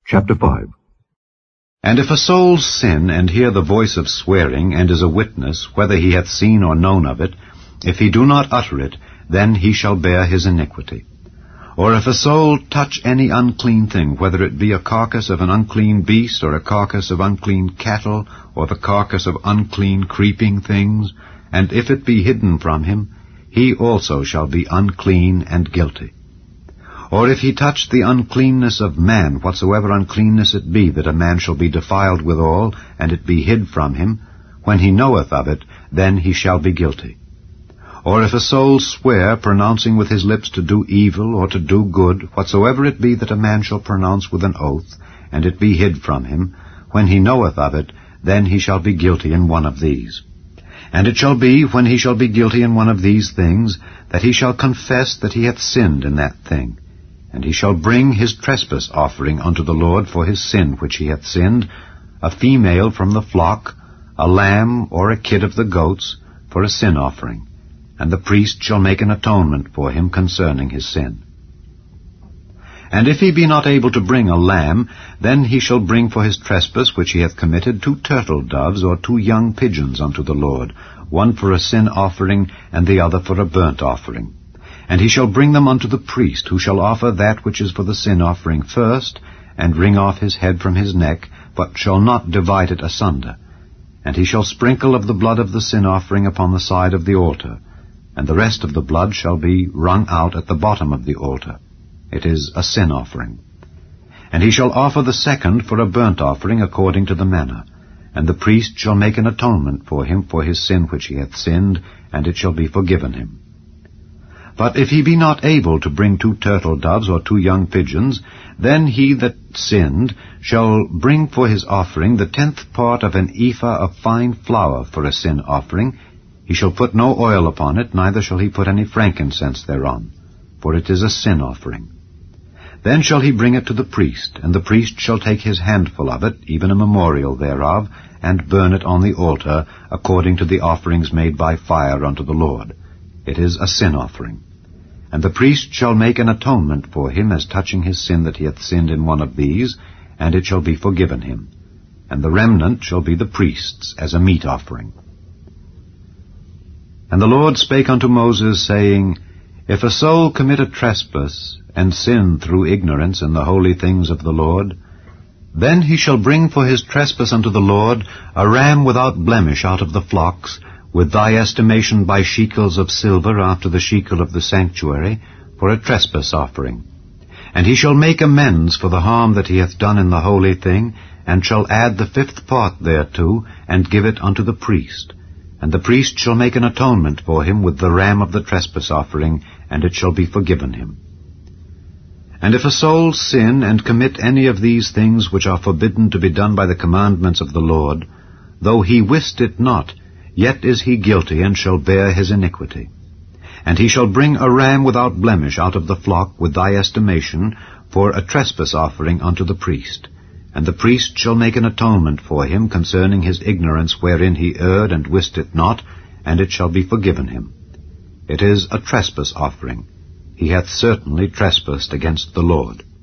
Chapter 5. And if a soul sin, and hear the voice of swearing, and is a witness, whether he hath seen or known of it, if he do not utter it, then he shall bear his iniquity. Or if a soul touch any unclean thing, whether it be a carcass of an unclean beast, or a carcass of unclean cattle, or the carcass of unclean creeping things, and if it be hidden from him, he also shall be unclean and guilty. Or if he touch the uncleanness of man, whatsoever uncleanness it be, that a man shall be defiled withal, and it be hid from him, when he knoweth of it, then he shall be guilty. Or if a soul swear, pronouncing with his lips to do evil or to do good, whatsoever it be that a man shall pronounce with an oath, and it be hid from him, when he knoweth of it, then he shall be guilty in one of these. And it shall be, when he shall be guilty in one of these things, that he shall confess that he hath sinned in that thing. And he shall bring his trespass offering unto the Lord for his sin which he hath sinned, a female from the flock, a lamb or a kid of the goats, for a sin offering. And the priest shall make an atonement for him concerning his sin. And if he be not able to bring a lamb, then he shall bring for his trespass which he hath committed 2 turtle doves or 2 young pigeons unto the Lord, one for a sin offering, and the other for a burnt offering. And he shall bring them unto the priest, who shall offer that which is for the sin offering first, and wring off his head from his neck, but shall not divide it asunder. And he shall sprinkle of the blood of the sin offering upon the side of the altar, and the rest of the blood shall be wrung out at the bottom of the altar. It is a sin offering. And he shall offer the second for a burnt offering according to the manner. And the priest shall make an atonement for him for his sin which he hath sinned, and it shall be forgiven him. But if he be not able to bring 2 turtle doves or 2 young pigeons, then he that sinned shall bring for his offering the 10th part of an ephah of fine flour for a sin offering. He shall put no oil upon it, neither shall he put any frankincense thereon, for it is a sin offering. Then shall he bring it to the priest, and the priest shall take his handful of it, even a memorial thereof, and burn it on the altar, according to the offerings made by fire unto the Lord. It is a sin offering. And the priest shall make an atonement for him as touching his sin that he hath sinned in one of these, and it shall be forgiven him. And the remnant shall be the priest's as a meat offering. And the Lord spake unto Moses, saying, If a soul commit a trespass, and sin through ignorance in the holy things of the Lord, then he shall bring for his trespass unto the Lord a ram without blemish out of the flocks, with thy estimation by shekels of silver after the shekel of the sanctuary, for a trespass offering. And he shall make amends for the harm that he hath done in the holy thing, and shall add the 5th part thereto, and give it unto the priest. And the priest shall make an atonement for him with the ram of the trespass offering, and it shall be forgiven him. And if a soul sin, and commit any of these things which are forbidden to be done by the commandments of the Lord, though he wist it not, yet is he guilty, and shall bear his iniquity. And he shall bring a ram without blemish out of the flock with thy estimation, for a trespass offering unto the priest. And the priest shall make an atonement for him concerning his ignorance wherein he erred and wist it not, and it shall be forgiven him. It is a trespass offering. He hath certainly trespassed against the Lord.